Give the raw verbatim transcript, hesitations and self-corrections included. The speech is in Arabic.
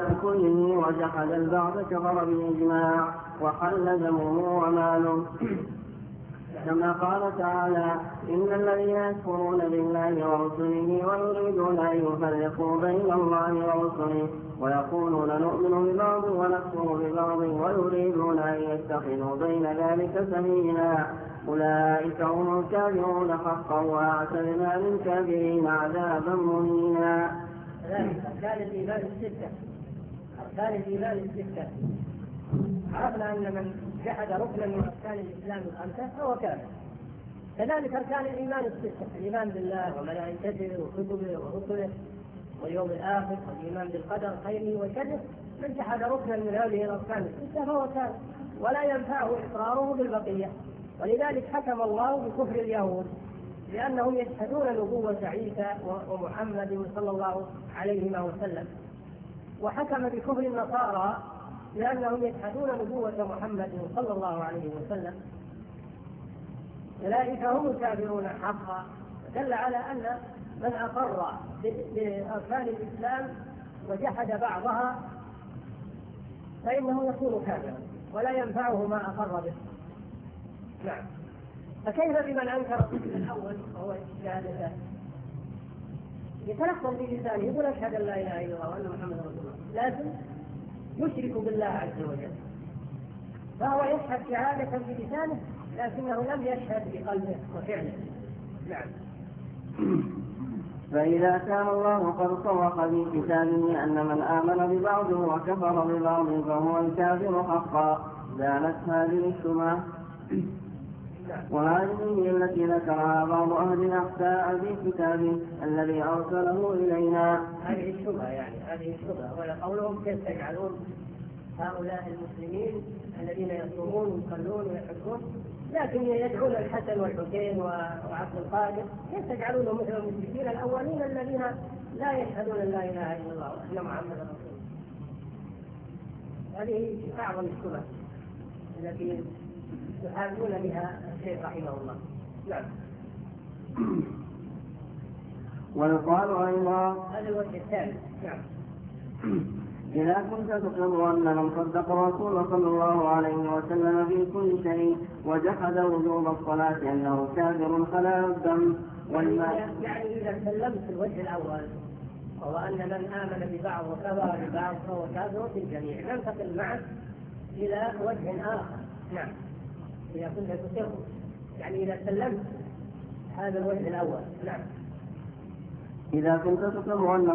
بكله وجحد البعض كفر بالإجماع وحل دمه وماله. كما قال تعالى: إن الذين يكفرون بالله ورسله ويريدون أن يفرقوا بين الله ورسله ويقولون نؤمن ببعض ونكفر ببعض ويريدون أن يتخذوا بين ذلك سبيلا أولئك هم الكافرون حقا وأعتدنا للكافرين عذابا مهينا. أركان الإيمان الستة أركان الإيمان الستة عرفنا أن من جحد ركنا من أركان الإسلام الخمسة فهو كافر. كذلك أركان الإيمان الستة: الإيمان بالله وملائكته وكتبه ورسله واليوم الآخر والإيمان بالقدر خيره وشره. من جحد ركنا من هذه الأركان الستة فهو كافر ولا ينفعه إقراره بالبقية. ولذلك حكم الله بكفر اليهود لأنهم يجحدون نبوة عيسى ومحمد صلى الله عليه وسلم، وحكم بكفر النصارى لأنهم يجحدون نبوة محمد صلى الله عليه وسلم. أولئك هم الكافرون حقا. دل على أن من أقر بأركان الإسلام وجحد بعضها فإنه يكون كافرا ولا ينفعه ما أقر به. نعم. فكيف بمن أنكر الركن الأول وهو الشهادة؟ يتلفظ بلسانه يقول أشهد أن لا إله إلا الله وأن محمدا رسول الله، لكن يشرك بالله عز وجل، فهو يشهد شهادة بلسانه لكنه لم يشهد بقلبه وفعله. نعم. فإذا كان الله قد صرح في كتابه أن من آمن ببعض وكفر ببعض فهو الكافر حقا زالت هذه الشبهة، وهذه هي التي ذكرها بعض أهل الأحساء في كتابه الذي أرسله إلينا. هذه الشبهة يعني هذه الشبهة ويقولون كيف تجعلون هؤلاء المسلمين الذين يصومون ويصلون ويحجون لكن يدعون الحسن والحسين وعبد القادر، كيف تجعلونهم مثل المشركين الأولين الذين لا يشهدون أن لا إله إلا الله وأن محمدا رسول الله؟ هذه أعظم الشبهة التي يحاولون بها الشيخ رحمه الله. نعم. ويقال أيضا هذا الوجه الثاني. نعم. إذا كنت تقر أن من صدق الرسول صلى الله عليه وسلم في كل شيء وجحد وجوب الصلاة أنه كافر فلا الدم والماء. يعني إذا سلمت في الوجه الأول وهو أن من آمن ببعض وكفر ببعض فهو كافر في الجميع، ننتقل معه إلى وجه آخر. نعم. إذا كنت تقر يعني إذا سلمت هذا الوجه الأول. نعم. إذا كنت تقر أن